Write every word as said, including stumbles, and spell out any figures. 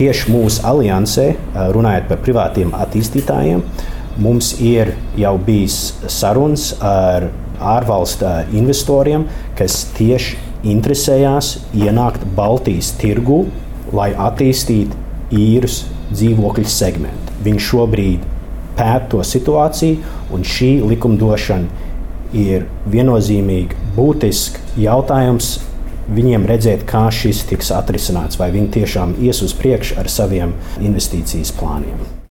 tieši mūsu aliansē, runājot par privātiem attīstītājiem, mums ir jau bijis sarunas ar ārvalstu investoriem, kas tieši interesējās ienākt Baltijas tirgu, lai attīstītu īrus dzīvokļu segmentu. Viņi šobrīd pēta to situāciju, un šī likumdošana ir viennozīmīgi būtisks jautājums viņiem redzēt, kā šis tiks atrisināts, vai viņi tiešām ies uz priekšu ar saviem investīcijas plāniem.